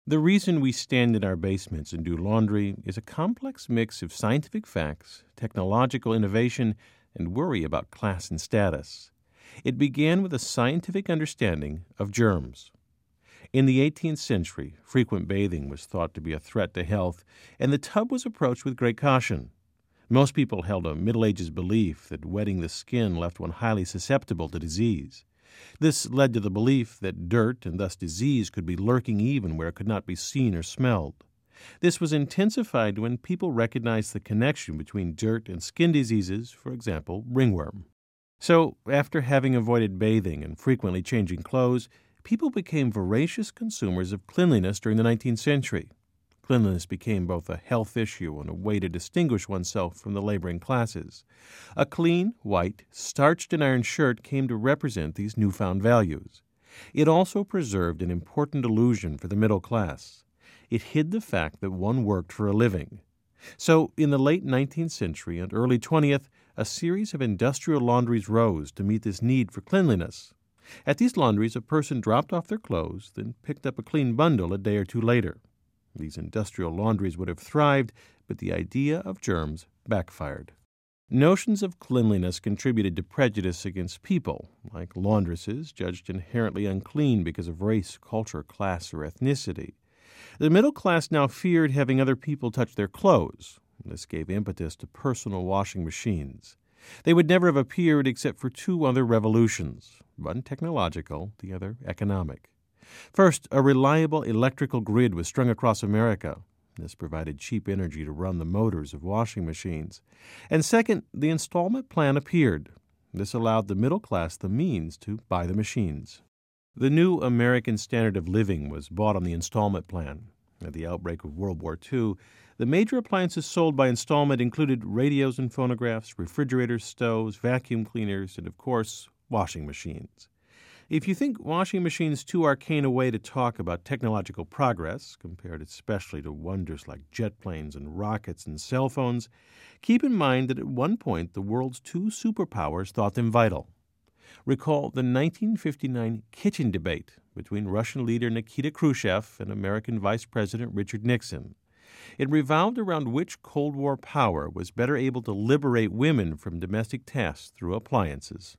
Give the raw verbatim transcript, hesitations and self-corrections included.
The reason we stand in our basements and do laundry is a complex mix of scientific facts, technological innovation, and worry about class and status. It began with a scientific understanding of germs. In the eighteenth century, frequent bathing was thought to be a threat to health, and the tub was approached with great caution. Most people held a Middle Ages belief that wetting the skin left one highly susceptible to disease. This led to the belief that dirt and thus disease could be lurking even where it could not be seen or smelled. This was intensified when people recognized the connection between dirt and skin diseases, for example, ringworm. So, after having avoided bathing and frequently changing clothes, people became voracious consumers of cleanliness during the nineteenth century. Cleanliness became both a health issue and a way to distinguish oneself from the laboring classes. A clean, white, starched and ironed shirt came to represent these newfound values. It also preserved an important illusion for the middle class. It hid the fact that one worked for a living. So, in the late nineteenth century and early twentieth, a series of industrial laundries rose to meet this need for cleanliness. At these laundries, a person dropped off their clothes, then picked up a clean bundle a day or two later. These industrial laundries would have thrived, but the idea of germs backfired. Notions of cleanliness contributed to prejudice against people, like laundresses judged inherently unclean because of race, culture, class, or ethnicity. The middle class now feared having other people touch their clothes. This gave impetus to personal washing machines. They would never have appeared except for two other revolutions, one technological, the other economic. First, a reliable electrical grid was strung across America. This provided cheap energy to run the motors of washing machines. And second, the installment plan appeared. This allowed the middle class the means to buy the machines. The new American standard of living was bought on the installment plan. At the outbreak of World War Two, the major appliances sold by installment included radios and phonographs, refrigerators, stoves, vacuum cleaners, and, of course, washing machines. If you think washing machines too arcane a way to talk about technological progress, compared especially to wonders like jet planes and rockets and cell phones, keep in mind that at one point the world's two superpowers thought them vital. Recall the nineteen fifty-nine kitchen debate between Russian leader Nikita Khrushchev and American Vice President Richard Nixon. It revolved around which Cold War power was better able to liberate women from domestic tasks through appliances.